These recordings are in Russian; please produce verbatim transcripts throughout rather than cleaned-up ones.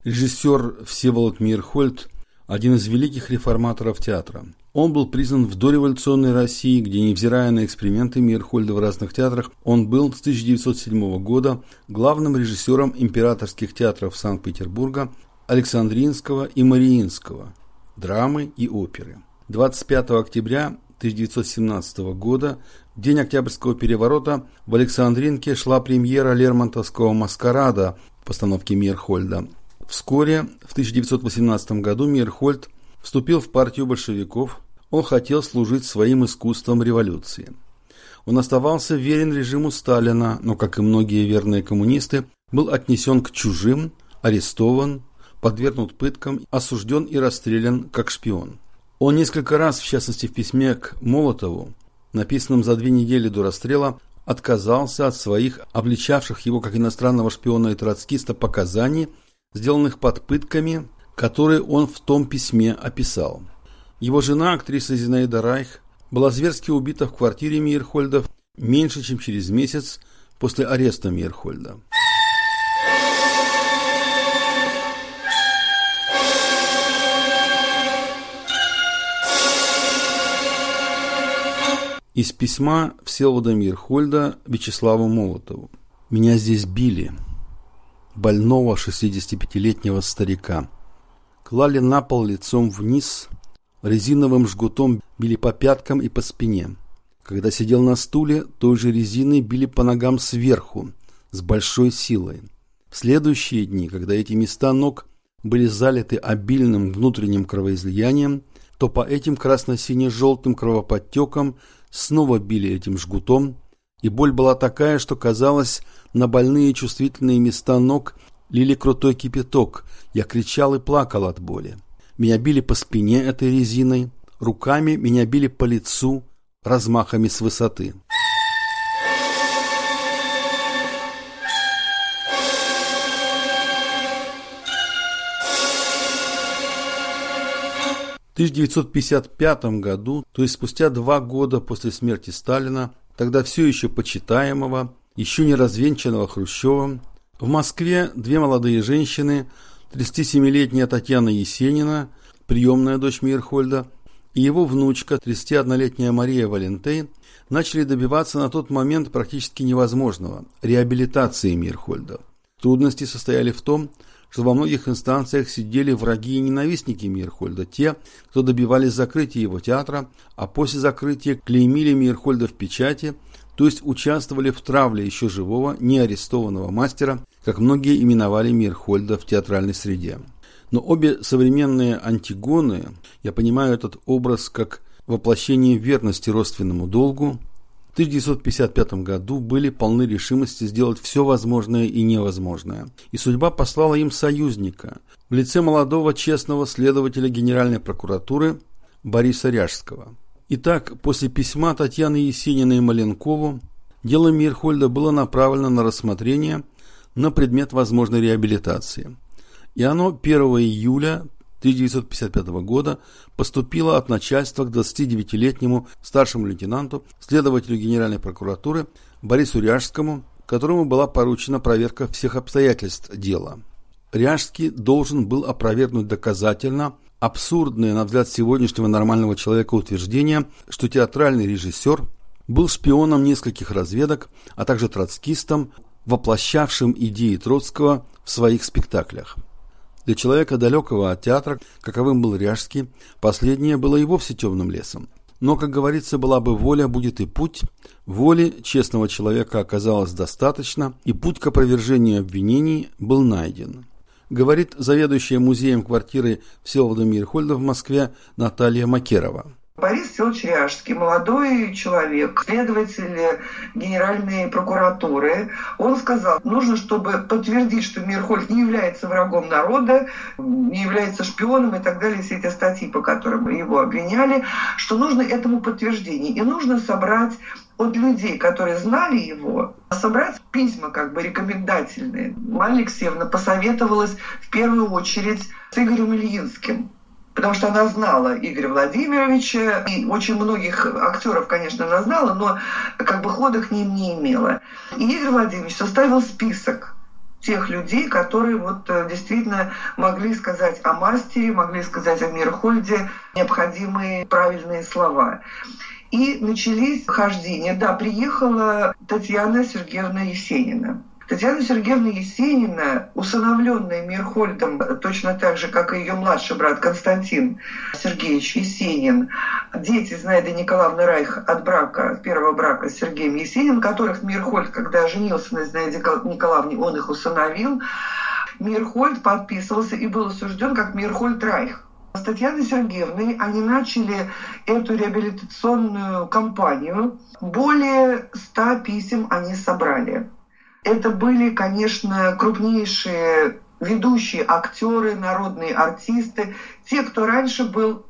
Режиссер Всеволод Мейерхольд – один из великих реформаторов театра. Он был признан в дореволюционной России, где, невзирая на эксперименты Мейерхольда в разных театрах, он был с тысяча девятьсот седьмого года главным режиссером императорских театров Санкт-Петербурга, Александринского и Мариинского, драмы и оперы. двадцать пятого октября тысяча девятьсот семнадцатого года, в день Октябрьского переворота, в Александринке шла премьера Лермонтовского «Маскарада» в постановке Мейерхольда. Вскоре, в тысяча девятьсот восемнадцатом году, Мейерхольд вступил в партию большевиков. Он хотел служить своим искусством революции. Он оставался верен режиму Сталина, но, как и многие верные коммунисты, был отнесен к чужим, арестован, подвергнут пыткам, осужден и расстрелян как шпион. Он несколько раз, в частности в письме к Молотову, написанном за две недели до расстрела, отказался от своих, обличавших его как иностранного шпиона и троцкиста, показаний, сделанных под пытками, которые он в том письме описал. Его жена, актриса Зинаида Райх, была зверски убита в квартире Мейерхольда меньше, чем через месяц после ареста Мейерхольда. Из письма Всеволода Мейерхольда Вячеславу Молотову. «Меня здесь били, больного шестидесятипятилетнего старика. Клали на пол лицом вниз, резиновым жгутом били по пяткам и по спине. Когда сидел на стуле, той же резиной били по ногам сверху, с большой силой. В следующие дни, когда эти места ног были залиты обильным внутренним кровоизлиянием, то по этим красно-сине-желтым кровоподтекам снова били этим жгутом, и боль была такая, что казалось, на больные чувствительные места ног лили крутой кипяток. Я кричал и плакал от боли. Меня били по спине этой резиной, руками меня били по лицу размахами с высоты». В тысяча девятьсот пятьдесят пятом году, то есть спустя два года после смерти Сталина, тогда все еще почитаемого, еще не развенчанного Хрущевым, в Москве две молодые женщины, тридцатисемилетняя Татьяна Есенина, приемная дочь Мейерхольда, и его внучка, тридцатиоднолетняя Мария Валентейн, начали добиваться на тот момент практически невозможного – реабилитации Мейерхольда. Трудности состояли в том, что во многих инстанциях сидели враги и ненавистники Мейерхольда, те, кто добивались закрытия его театра, а после закрытия клеймили Мейерхольда в печати, то есть участвовали в травле еще живого, неарестованного мастера, как многие именовали Мейерхольда в театральной среде. Но обе современные Антигоны, я понимаю этот образ как воплощение верности родственному долгу, в тысяча девятьсот пятьдесят пятом году были полны решимости сделать все возможное и невозможное. И судьба послала им союзника в лице молодого честного следователя Генеральной прокуратуры Бориса Ряжского. Итак, после письма Татьяны Есениной Маленкову дело Мейерхольда было направлено на рассмотрение на предмет возможной реабилитации. И оно первого июля тысяча девятьсот пятьдесят пятого года поступило от начальства к двадцатидевятилетнему старшему лейтенанту, следователю Генеральной прокуратуры Борису Ряжскому, которому была поручена проверка всех обстоятельств дела. Ряжский должен был опровергнуть доказательно абсурдное, на взгляд сегодняшнего нормального человека, утверждение, что театральный режиссер был шпионом нескольких разведок, а также троцкистом, воплощавшим идеи Троцкого в своих спектаклях. Для человека, далекого от театра, каковым был Ряжский, последнее было и вовсе темным лесом. Но, как говорится, была бы воля, будет и путь. Воли честного человека оказалось достаточно, и путь к опровержению обвинений был найден. Говорит заведующая музеем квартиры Всеволода Мейерхольда в Москве Наталья Макерова. Борис Всеволодович Ряжский, молодой человек, следователь Генеральной прокуратуры, он сказал, нужно, чтобы подтвердить, что Мейерхольд не является врагом народа, не является шпионом и так далее, все эти статьи, по которым его обвиняли, что нужно этому подтверждение. И нужно собрать от людей, которые знали его, собрать письма как бы рекомендательные. Марья Алексеевна посоветовалась в первую очередь с Игорем Ильинским, потому что она знала Игоря Владимировича, и очень многих актеров, конечно, она знала, но как бы хода к ним не имела. И Игорь Владимирович составил список тех людей, которые вот действительно могли сказать о мастере, могли сказать о Мейерхольде необходимые правильные слова. И начались хождения. Да, приехала Татьяна Сергеевна Есенина. Татьяна Сергеевна Есенина, усыновленная Мейерхольдом точно так же, как и ее младший брат Константин Сергеевич Есенин, дети Зинаиды Николаевны Райх от брака, первого брака с Сергеем Есениным, которых Мейерхольд, когда женился на Зинаиде Николаевне, он их усыновил. Мейерхольд подписывался и был осужден как Мейерхольд Райх. С Татьяной Сергеевной они начали эту реабилитационную кампанию. Более ста писем они собрали. Это были, конечно, крупнейшие ведущие актеры, народные артисты, те, кто раньше был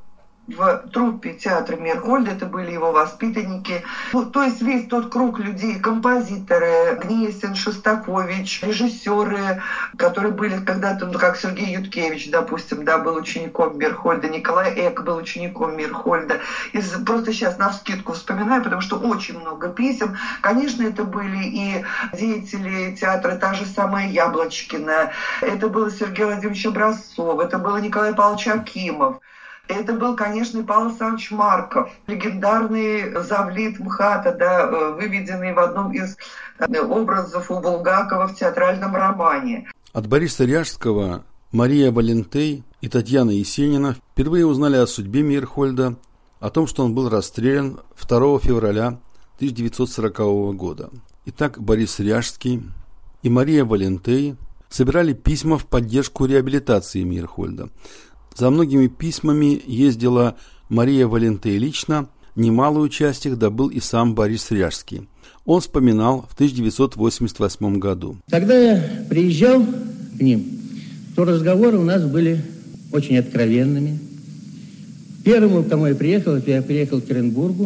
в труппе театра Мейерхольда, это были его воспитанники. Ну, то есть весь тот круг людей, композиторы, Гнесин, Шостакович, режиссеры, которые были когда-то, ну, как Сергей Юткевич, допустим, да, был учеником Мейерхольда, Николай Эк был учеником Мейерхольда. Из, просто сейчас навскидку вспоминаю, потому что очень много писем. Конечно, это были и деятели театра, та же самая Яблочкина, это был Сергей Владимирович Образцов, это был Николай Павлович Акимов. Это был, конечно, и Павел Александрович Марков, легендарный завлит МХАТа, да, выведенный в одном из образов у Булгакова в театральном романе. От Бориса Ряжского Мария Валентей и Татьяна Есенина впервые узнали о судьбе Мейерхольда, о том, что он был расстрелян второго февраля тысяча девятьсот сорокового года. Итак, Борис Ряжский и Мария Валентей собирали письма в поддержку реабилитации Мейерхольда. За многими письмами ездила Мария Валентей лично, немалую часть их добыл и сам Борис Ряжский. Он вспоминал в тысяча девятьсот восемьдесят восьмом году. Когда я приезжал к ним, то разговоры у нас были очень откровенными. Первому, к кому я приехал, я приехал к Оренбургу.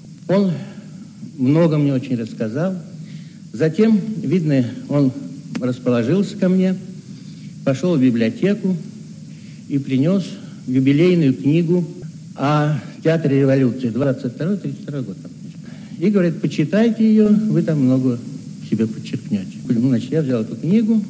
Он много мне очень рассказал. Затем, видно, он расположился ко мне, пошел в библиотеку и принес юбилейную книгу о театре революции двадцать второй тридцать второй год. И говорит, почитайте ее, вы там много себе подчеркнете. Ну, значит, я взял эту книгу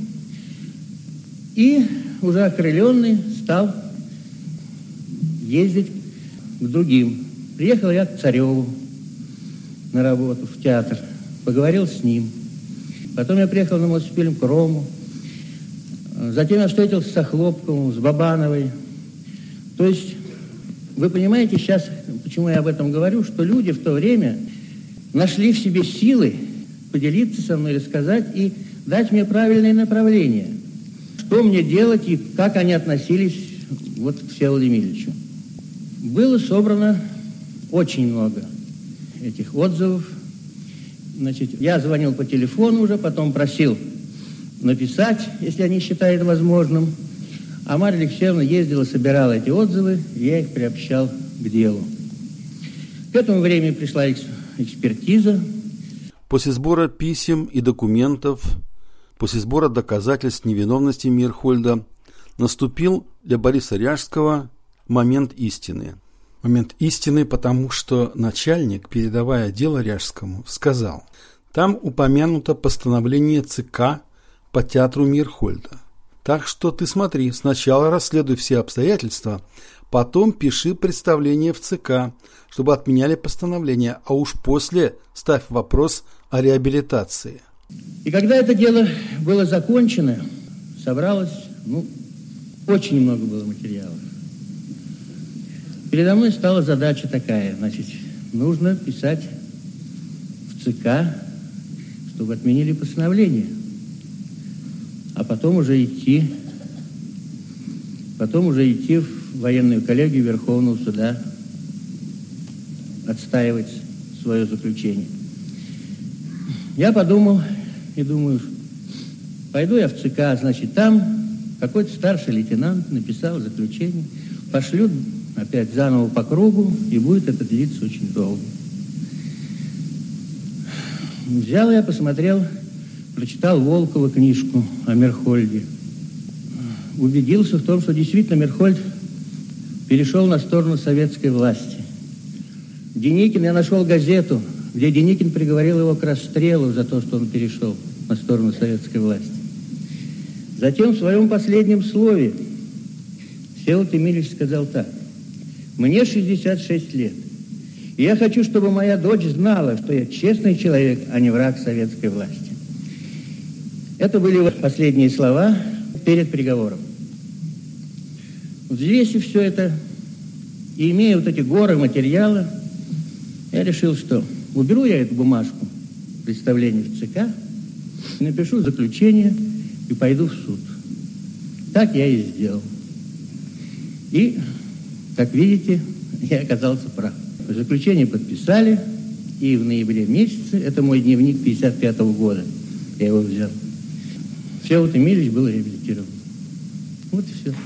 и уже окрыленный стал ездить к другим. Приехал я к Цареву на работу в театр, поговорил с ним. Потом я приехал на Мосфильм к Рому. Затем я встретился с Охлопковым, с Бабановой. То есть, вы понимаете сейчас, почему я об этом говорю, что люди в то время нашли в себе силы поделиться со мной, рассказать и дать мне правильное направление. Что мне делать и как они относились вот к Всеволоду Емельевичу. Было собрано очень много этих отзывов. Значит, я звонил по телефону уже, потом просил написать, если они считают возможным. А Марья Алексеевна ездила, собирала эти отзывы, и я их приобщал к делу. К этому времени пришла экспертиза. После сбора писем и документов, после сбора доказательств невиновности Мейерхольда, наступил для Бориса Ряжского момент истины. Момент истины, потому что начальник, передавая дело Ряжскому, сказал: там упомянуто постановление ЦК по театру Мейерхольда. Так что ты смотри, сначала расследуй все обстоятельства, потом пиши представление в ЦК, чтобы отменяли постановление, а уж после ставь вопрос о реабилитации. И когда это дело было закончено, собралось, ну, очень много было материалов. Передо мной стала задача такая, значит, нужно писать в ЦК, чтобы отменили постановление. А потом уже идти, потом уже идти в военную коллегию Верховного суда, отстаивать свое заключение. Я подумал и думаю, пойду я в ЦК, значит, там какой-то старший лейтенант написал заключение, пошлют опять заново по кругу, и будет это длиться очень долго. Взял я, посмотрел, прочитал Волкова книжку о Мейерхольде. Убедился в том, что действительно Мейерхольд перешел на сторону советской власти. Деникин, я нашел газету, где Деникин приговорил его к расстрелу за то, что он перешел на сторону советской власти. Затем в своем последнем слове Всеволод Эмильевич сказал так: «Мне шестьдесят шесть лет, и я хочу, чтобы моя дочь знала, что я честный человек, а не враг советской власти». Это были последние слова перед приговором. Взвесив все это и имея вот эти горы материала, я решил, что уберу я эту бумажку представления в ЦК, напишу заключение и пойду в суд. Так я и сделал. И, как видите, я оказался прав. Заключение подписали, и в ноябре месяце, это мой дневник пятьдесят пятого года, я его взял, Всеволод Эмильевич был реабилитирован. Вот и все.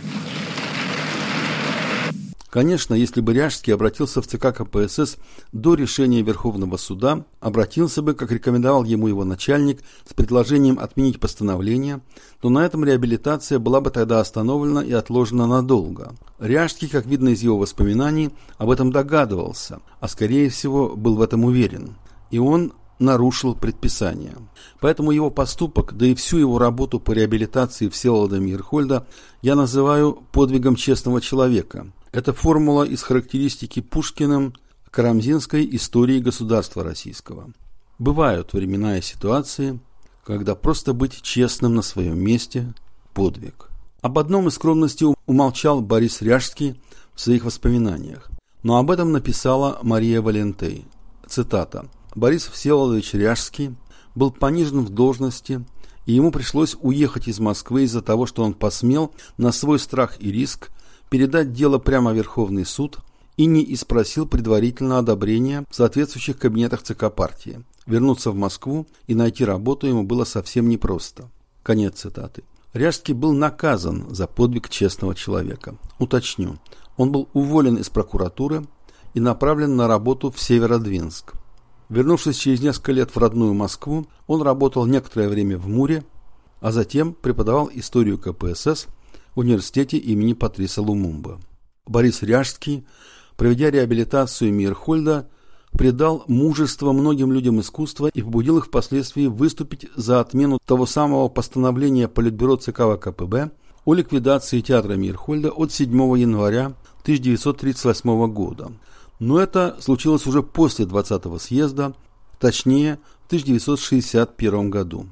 Конечно, если бы Ряжский обратился в ЦК ка пэ эс эс до решения Верховного суда, обратился бы, как рекомендовал ему его начальник, с предложением отменить постановление, то на этом реабилитация была бы тогда остановлена и отложена надолго. Ряжский, как видно из его воспоминаний, об этом догадывался, а скорее всего был в этом уверен. И он нарушил предписание. Поэтому его поступок, да и всю его работу по реабилитации Всеволода Мейерхольда я называю подвигом честного человека. Это формула из характеристики Пушкиным карамзинской истории государства российского. Бывают времена и ситуации, когда просто быть честным на своем месте – подвиг. Об одном из скромности умолчал Борис Ряжский в своих воспоминаниях, но об этом написала Мария Валентей. Цитата: «Борис Всеволодович Ряжский был понижен в должности, и ему пришлось уехать из Москвы из-за того, что он посмел на свой страх и риск передать дело прямо в Верховный суд и не испросил предварительно одобрения в соответствующих кабинетах ЦК партии. Вернуться в Москву и найти работу ему было совсем непросто». Конец цитаты. Ряжский был наказан за подвиг честного человека. Уточню, он был уволен из прокуратуры и направлен на работу в Северодвинск. Вернувшись через несколько лет в родную Москву, он работал некоторое время в МУРе, а затем преподавал историю ка пэ эс эс в университете имени Патриса Лумумбы. Борис Ряжский, проведя реабилитацию Мейерхольда, придал мужество многим людям искусства и побудил их впоследствии выступить за отмену того самого постановления Политбюро ЦК вэ ка пэ бэ о ликвидации театра Мейерхольда от седьмого января тысяча девятьсот тридцать восьмого года. Но это случилось уже после двадцатого съезда, точнее в тысяча девятьсот шестьдесят первом году.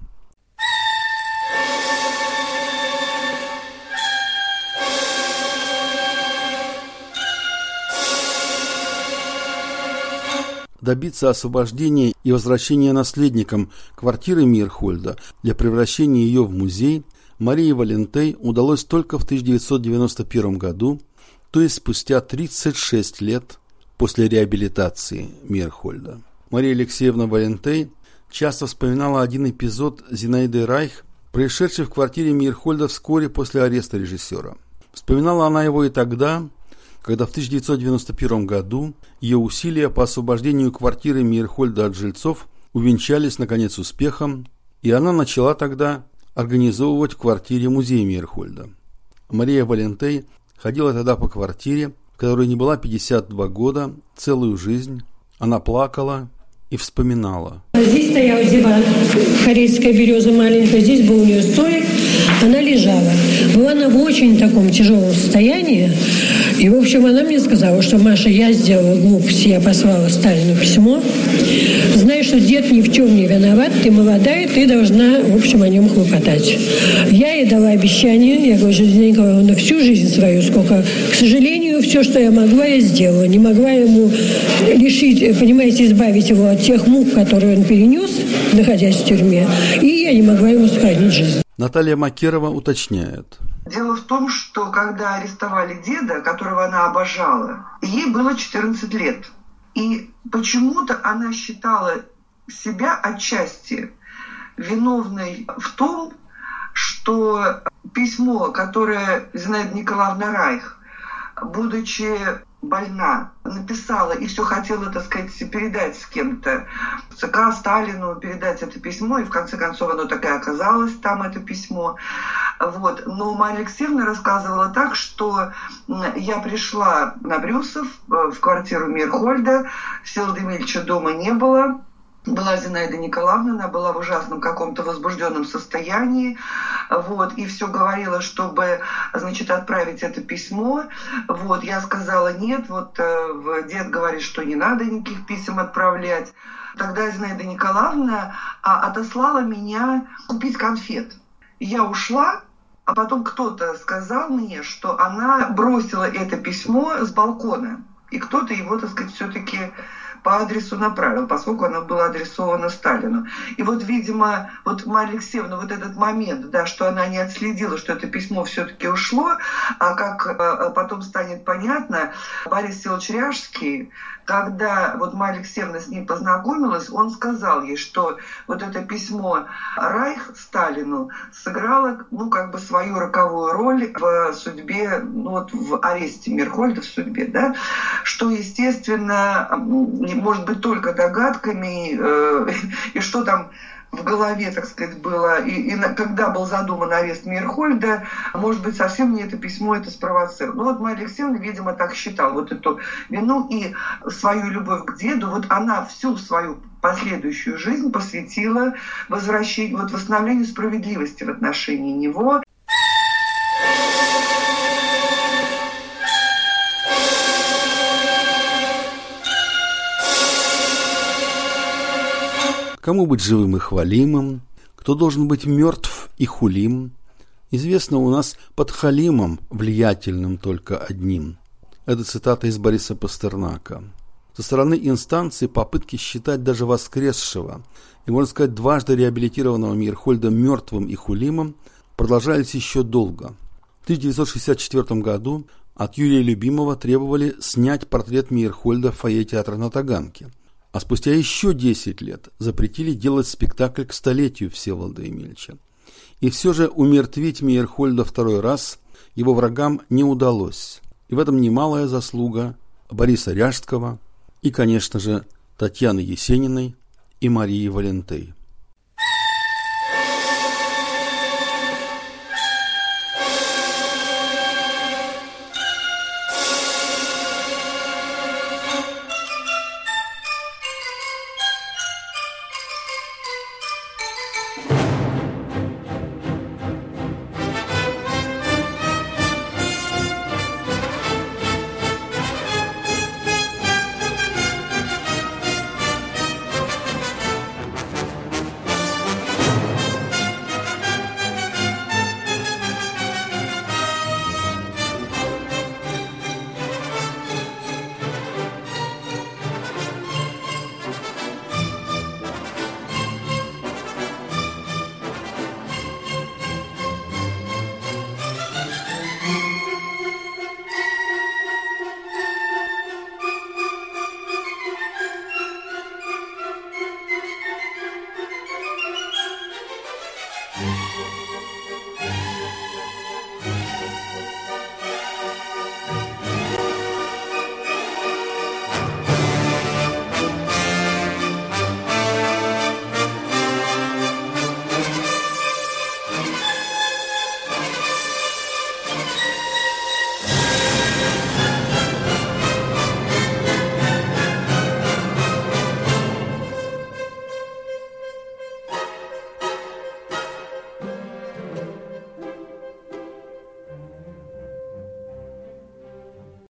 Добиться освобождения и возвращения наследникам квартиры Мейерхольда для превращения ее в музей Марии Валентей удалось только в тысяча девятьсот девяносто первом году, то есть спустя тридцать шесть лет после реабилитации Мейерхольда. Мария Алексеевна Валентей часто вспоминала один эпизод Зинаиды Райх, происшедший в квартире Мейерхольда вскоре после ареста режиссера. Вспоминала она его и тогда, когда в тысяча девятьсот девяносто первом году ее усилия по освобождению квартиры Мейерхольда от жильцов увенчались, наконец, успехом, и она начала тогда организовывать в квартире музей Мейерхольда. Мария Валентей ходила тогда по квартире, в которой не была пятьдесят два года, целую жизнь. Она плакала и вспоминала. Здесь стоял диван, корейская береза маленькая, здесь был у нее столик, она лежала. Была она в очень таком тяжелом состоянии. И, в общем, она мне сказала, что, Маша, я сделала глупость, я послала Сталину письмо. Знаешь, что дед ни в чем не виноват, ты молодая, ты должна, в общем, о нем хлопотать. Я ей дала обещание, я говорю, что Зинаида Николаевна всю жизнь свою, сколько, к сожалению, все, что я могла, я сделала. Не могла ему лишить, понимаете, избавить его от тех мук, которые он перенес, находясь в тюрьме, и я не могла ему сохранить жизнь. Наталья Макерова уточняет. Дело в том, что когда арестовали деда, которого она обожала, ей было четырнадцать лет. И почему-то она считала себя отчасти виновной в том, что письмо, которое Зинаида Николаевна Райх, будучи больна, написала и все хотела, так сказать, передать с кем-то, ЦК Сталину, передать это письмо, и в конце концов оно так и оказалось, там это письмо. Вот. Но Мария Алексеевна рассказывала так, что я пришла на Брюсов в квартиру Мейерхольда, Всеволода Эмильевича дома не было, была Зинаида Николаевна, она была в ужасном каком-то возбужденном состоянии, вот, и все говорила, чтобы, значит, отправить это письмо, вот, я сказала нет, вот, э, дед говорит, что не надо никаких писем отправлять. Тогда Зинаида Николаевна а, отослала меня купить конфет. Я ушла, а потом кто-то сказал мне, что она бросила это письмо с балкона, и кто-то его, так сказать, все-таки по адресу направил, поскольку оно было адресовано Сталину. И вот, видимо, вот Марья Алексеевна, вот этот момент, да, что она не отследила, что это письмо все-таки ушло, а как а, потом станет понятно, Борис Всеволодович Ряжский, когда вот Марья Алексеевна с ней познакомилась, он сказал ей, что вот это письмо Райх Сталину сыграло, ну, как бы свою роковую роль в судьбе, ну, вот в аресте Мирхольда, в судьбе, да, что, естественно, может быть, только догадками, э, и что там в голове, так сказать, было, и, и когда был задуман арест Мирхольда, может быть, совсем не это письмо это спровоцировало. Ну вот Марья Алексеевна, видимо, так считала, вот эту вину и свою любовь к деду, вот она всю свою последующую жизнь посвятила возвращению, вот восстановлению справедливости в отношении него. Кому быть живым и хвалимым, кто должен быть мертв и хулим, известно у нас под халимом, влиятельным только одним. Это цитата из Бориса Пастернака. Со стороны инстанции попытки считать даже воскресшего и, можно сказать, дважды реабилитированного Мейерхольда мертвым и хулимым продолжались еще долго. В тысяча девятьсот шестьдесят четвёртом году от Юрия Любимова требовали снять портрет Мейерхольда в фойе театра на Таганке. А спустя еще десять лет запретили делать спектакль к столетию Всеволода Емельча. И все же умертвить Мейерхольда второй раз его врагам не удалось. И в этом немалая заслуга Бориса Ряжского и, конечно же, Татьяны Есениной и Марии Валентей.